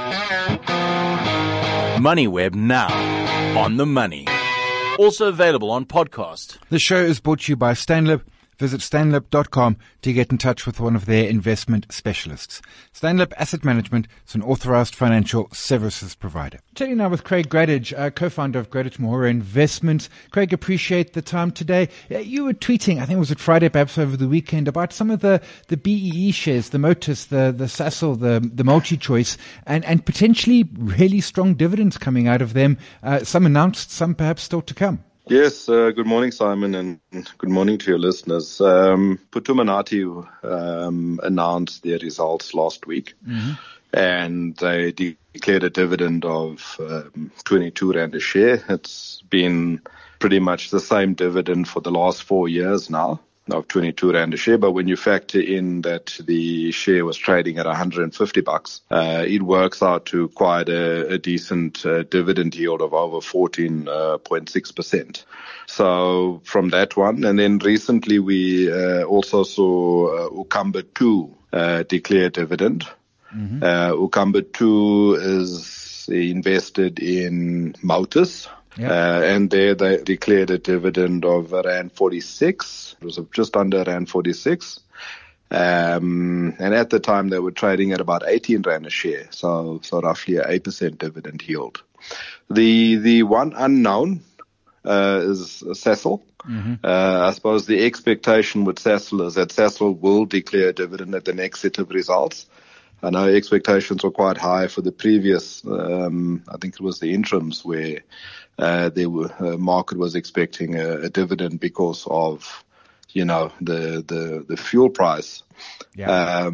MoneyWeb now on the money. Also available on podcast. The show is brought to you by Stanlib. Visit stanlib.com to get in touch with one of their investment specialists. Stanlib Asset Management is an authorized financial services provider. Chatting now with Craig Gradage, co-founder of Gradage Mahura Investments. Craig, appreciate the time today. You were tweeting, I think it was at Friday, perhaps over the weekend, about some of the BEE shares, the Motus, the Sasol, the MultiChoice, and potentially really strong dividends coming out of them. Some announced, some perhaps still to come. Yes, good morning, Simon, and good morning to your listeners. Putumainati announced their results last week, and they declared a dividend of 22 Rand a share. It's been pretty much the same dividend for the last 4 years now, of 22 Rand a share. But when you factor in that the share was trading at $150, it works out to quite a decent dividend yield of over 14.6%. So from that one, and then recently we also saw Ukamba 2 declare dividend. Ukamba 2 is invested in Motus. Yep. And there they declared a dividend of Rand 46. It was just under Rand 46. And at the time they were trading at about 18 Rand a share. So roughly a 8% dividend yield. The one unknown is Sasol. I suppose the expectation with Sasol is that Sasol will declare a dividend at the next set of results. I know expectations were quite high for the previous, I think it was the interims where the market was expecting a dividend because of, the fuel price. Yeah.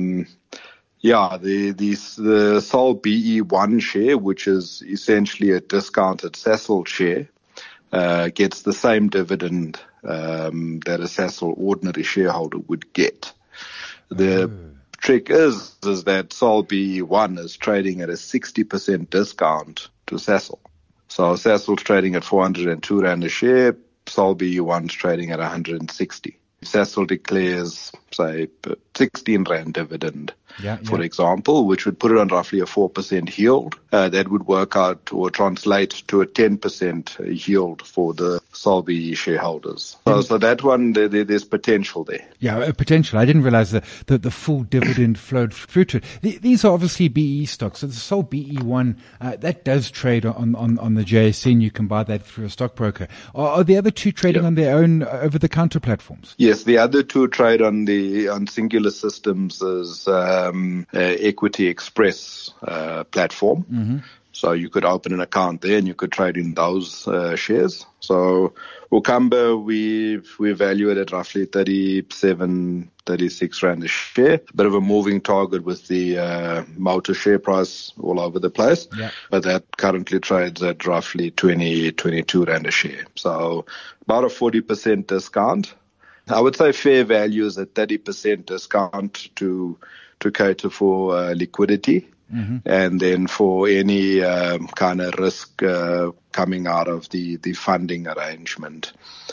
The Sol BE1 share, which is essentially a discounted Sasol share, gets the same dividend that a Sasol ordinary shareholder would get. The trick is that Sol BE1 is trading at a 60% discount to Sasol. So Sasol's trading at 402 Rand a share, Sol BE1's trading at 160. If Sasol declares, say, 16 Rand dividend, for example, which would put it on roughly a 4% yield, that would work out or translate to a 10% yield for the Sol BE shareholders. So that one, there's potential there. Yeah, potential. I didn't realize that the full dividend flowed through to it. These are obviously BE stocks. So the Sol BE1, that does trade on the JSE, and you can buy that through a stockbroker. Are the other two trading on their own over-the-counter platforms? Yes, the other two trade on Singular Systems as Equity Express platform. So you could open an account there and you could trade in those shares. So Ukamba, we value it at roughly 37, 36 Rand a share. A bit of a moving target with the motor share price all over the place. Yeah. But that currently trades at roughly 22 Rand a share. So about a 40% discount. I would say fair value is a 30% discount to cater for liquidity. And then for any kind of risk coming out of the funding arrangement.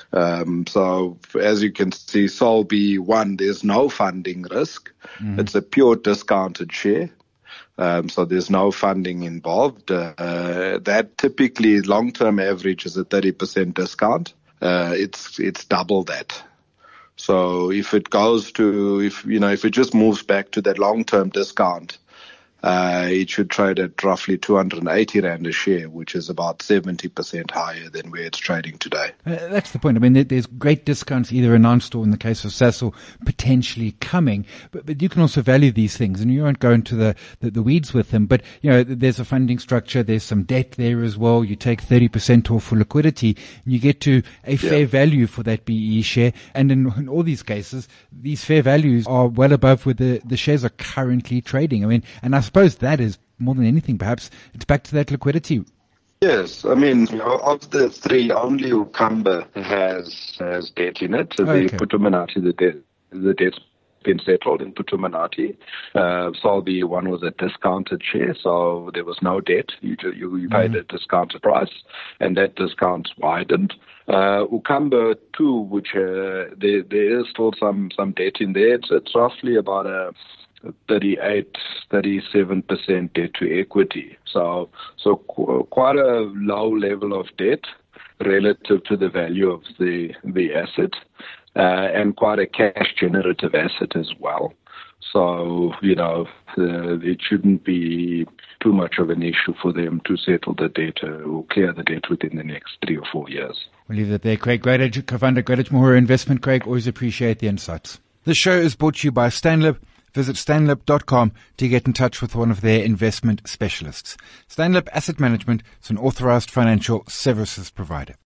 So as you can see, Sol BE1, there's no funding risk. It's a pure discounted share. So there's no funding involved. That typically long-term average is a 30% discount. It's double that. So if it goes to, if it just moves back to that long-term discount, it should trade at roughly 280 Rand a share, which is about 70% higher than where it's trading today. That's the point. I mean, there's great discounts either announced or in the case of Sasol potentially coming, but you can also value these things and you won't go into the weeds with them. But, there's a funding structure, there's some debt there as well. You take 30% off for liquidity and you get to a fair value for that BE share. And in all these cases, these fair values are well above where the shares are currently trading. I mean, and I suppose that is more than anything, perhaps it's back to that liquidity. Yes, I mean, of the three, only Ukamba has debt in it. So the Putumainati, the debt's been settled in Putumainati. Sol BE1 was a discounted share, so there was no debt. You paid a discounted price, and that discount widened. Ukamba 2, which there is still some debt in there. It's roughly about a 37% debt to equity. So quite a low level of debt relative to the value of the asset, and quite a cash generative asset as well. So, it shouldn't be too much of an issue for them to settle the debt or clear the debt within the next 3 or 4 years. We'll leave that there. Craig Greatedge, co-founder Greatedge Mahura Investment. Craig, always appreciate the insights. This show is brought to you by Stanlib. Visit stanlib.com to get in touch with one of their investment specialists. Stanlib Asset Management is an authorized financial services provider.